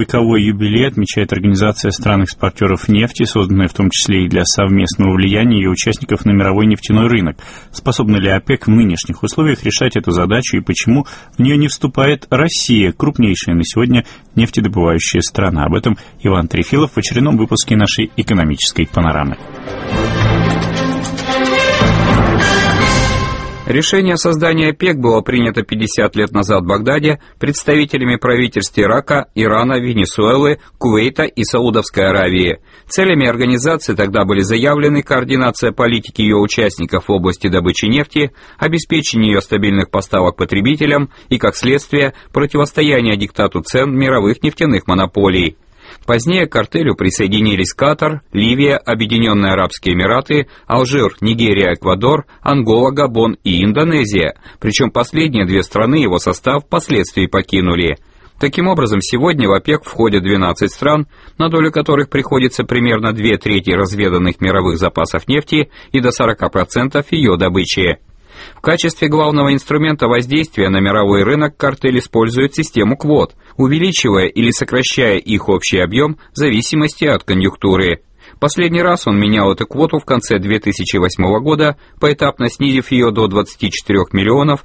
100-вековой юбилей отмечает Организация стран-экспортеров нефти, созданная в том числе и для совместного влияния ее участников на мировой нефтяной рынок. Способна ли ОПЕК в нынешних условиях решать эту задачу и почему в нее не вступает Россия, крупнейшая на сегодня нефтедобывающая страна? Об этом Иван Трефилов в очередном выпуске нашей экономической панорамы. Решение о создании ОПЕК было принято 50 лет назад в Багдаде представителями правительств Ирака, Ирана, Венесуэлы, Кувейта и Саудовской Аравии. Целями организации тогда были заявлены координация политики ее участников в области добычи нефти, обеспечение ее стабильных поставок потребителям и, как следствие, противостояние диктату цен мировых нефтяных монополий. Позднее к картелю присоединились Катар, Ливия, Объединенные Арабские Эмираты, Алжир, Нигерия, Эквадор, Ангола, Габон и Индонезия, причем последние две страны его состав впоследствии покинули. Таким образом, сегодня в ОПЕК входят 12 стран, на долю которых приходится примерно 2/3 разведанных мировых запасов нефти и до 40% ее добычи. В качестве главного инструмента воздействия на мировой рынок картель использует систему квот, увеличивая или сокращая их общий объем в зависимости от конъюнктуры. Последний раз он менял эту квоту в конце 2008 года, поэтапно снизив ее до 24 миллионов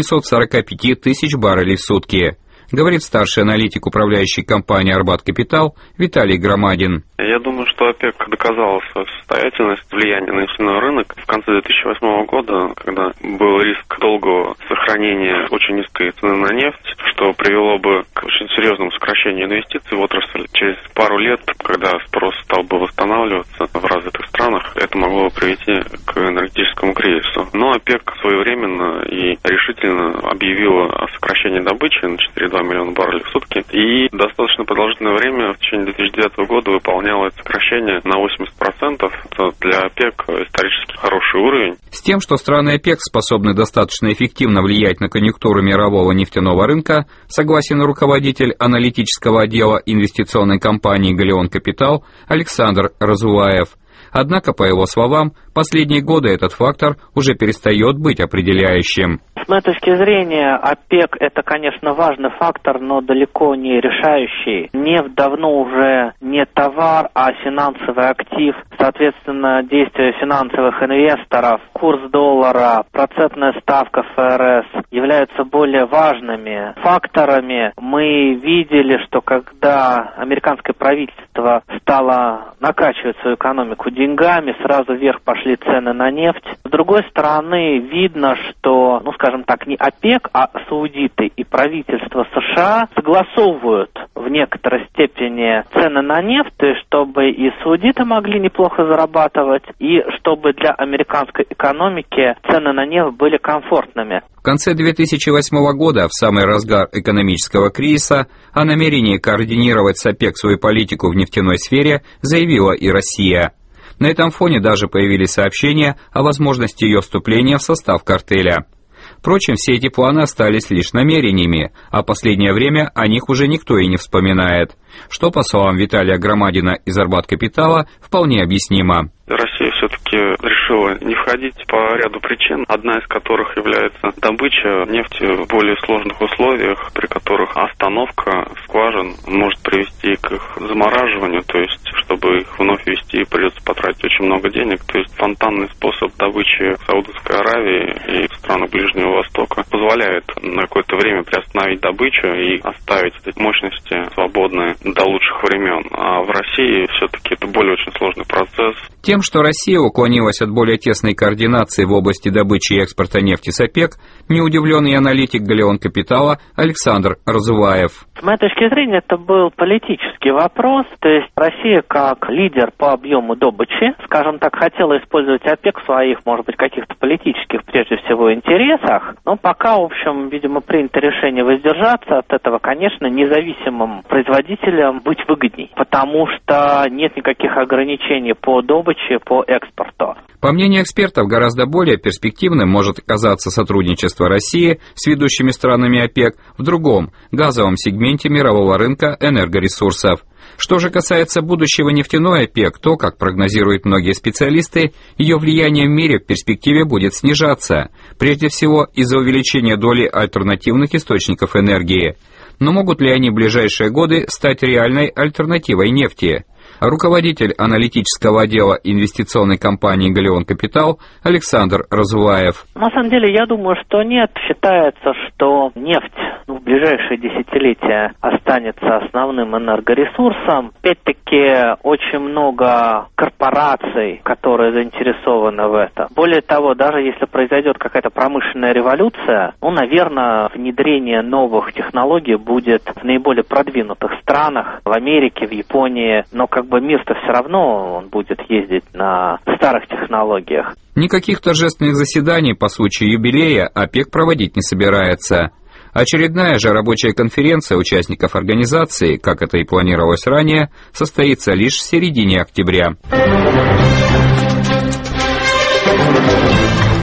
845 тысяч баррелей в сутки, говорит старший аналитик управляющей компании «Арбат Капитал» Виталий Громадин. Я думаю, что ОПЕК доказала свою состоятельность, влияние на нефтяной рынок в конце 2008 года, когда был риск долгого сохранения очень низкой цены на нефть, что привело бы к очень серьезному сокращению инвестиций в отрасль. Через пару лет, когда спрос стал бы восстанавливаться в развитых странах, это могло бы привести к энергетическому кризису. Но ОПЕК своевременно и решительно объявила о сокращении добычи на 4,2 миллиона баррелей в сутки и достаточно продолжительное время в течение 2009 года выполняла это сокращение на 80%. Это для ОПЕК исторически хороший уровень. С тем, что страны ОПЕК способны достаточно эффективно влиять на конъюнктуру мирового нефтяного рынка, согласен руководитель аналитического отдела инвестиционной компании «Галеон Капитал» Александр Разуваев. Однако, по его словам, последние годы этот фактор уже перестает быть определяющим. С моей точки зрения, ОПЕК – это, конечно, важный фактор, но далеко не решающий. Нефть давно уже не товар, а финансовый актив. Соответственно, действия финансовых инвесторов, курс доллара, процентная ставка ФРС являются более важными факторами. Мы видели, что когда американское правительство стало накачивать свою экономику деньгами, сразу вверх пошли цены на нефть. С другой стороны, видно, что, скажем так, не ОПЕК, а саудиты и правительство США согласовывают в некоторой степени цены на нефть, чтобы и саудиты могли неплохо зарабатывать, и чтобы для американской экономики цены на нефть были комфортными. В конце 2008 года, в самый разгар экономического кризиса, о намерении координировать с ОПЕК свою политику в нефтяной сфере заявила и Россия. На этом фоне даже появились сообщения о возможности ее вступления в состав картеля. Впрочем, все эти планы остались лишь намерениями, а в последнее время о них уже никто и не вспоминает, что, по словам Виталия Громадина из Арбат Капитала, вполне объяснимо. Россия все-таки решила не входить по ряду причин, одна из которых является добыча нефти в более сложных условиях, при которых остановка скважин может привести к их замораживанию, то есть, чтобы их вновь вести, придется потратить очень много денег, то есть фонтанный способ добычи в Саудовской Аравии и в странах Ближнего Востока позволяет на какое-то время приостановить добычу и оставить эти мощности свободные до лучших времен, а в России все-таки это более очень сложный процесс. Тем, что Россия уклонилась от более тесной координации в области добычи и экспорта нефти с ОПЕК, не удивлен и аналитик Галеон Капитала Александр Разуваев. С моей точки зрения, это был политический вопрос, то есть Россия как лидер по объему добычи, скажем так, хотела использовать ОПЕК в своих, может быть, каких-то политических, прежде всего, интересах, но пока, в общем, видимо, принято решение воздержаться от этого, конечно, независимым производителям быть выгодней, потому что нет никаких ограничений по добыче, по экспорту. По мнению экспертов, гораздо более перспективным может оказаться сотрудничество России с ведущими странами ОПЕК в другом, газовом сегменте мирового рынка энергоресурсов. Что же касается будущего нефтяной ОПЕК, то, как прогнозируют многие специалисты, ее влияние в мире в перспективе будет снижаться, прежде всего из-за увеличения доли альтернативных источников энергии. Но могут ли они в ближайшие годы стать реальной альтернативой нефти? Руководитель аналитического отдела инвестиционной компании «Галеон Капитал» Александр Разуваев. На самом деле, я думаю, что нет. Считается, что нефть в ближайшие десятилетия останется основным энергоресурсом. Опять-таки, очень много корпораций, которые заинтересованы в этом. Более того, даже если произойдет какая-то промышленная революция, наверное, внедрение новых технологий будет в наиболее продвинутых странах, в Америке, в Японии, но мир-то все равно он будет ездить на старых технологиях. Никаких торжественных заседаний по случаю юбилея ОПЕК проводить не собирается. Очередная же рабочая конференция участников организации, как это и планировалось ранее, состоится лишь в середине октября.